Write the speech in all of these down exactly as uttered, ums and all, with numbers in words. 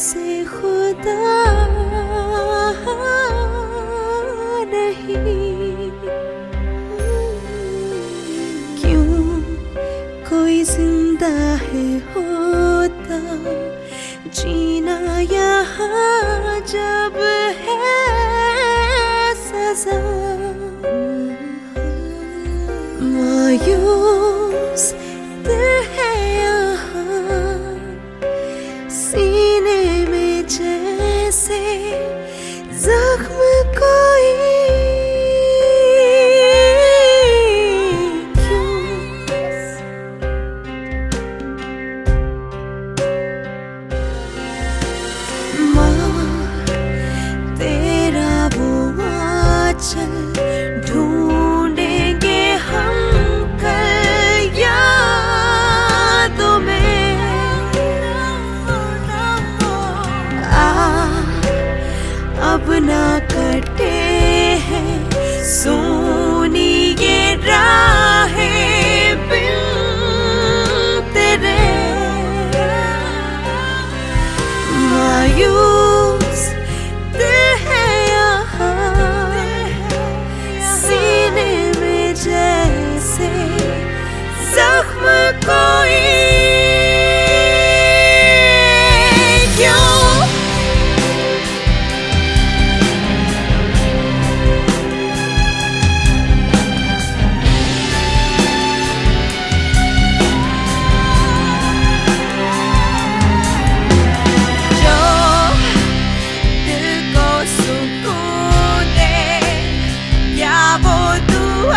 से खुदा नहीं, क्यों कोई जिंदा है होता जीना यहाँ जब है सजा। मायूस दिल है यहाँ सीने में जैसे जख्म कोई, ढूंढेंगे हम कल यादों में। आ अब ना कटे हैं सोनी ये राहें बिन तेरे। मायूस दिल है जैसे जख्म कोई, क्यों जो दिल को सुकून दे या वो दुआ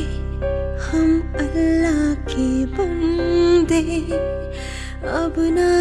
हम अल्लाह के बंदे अब ना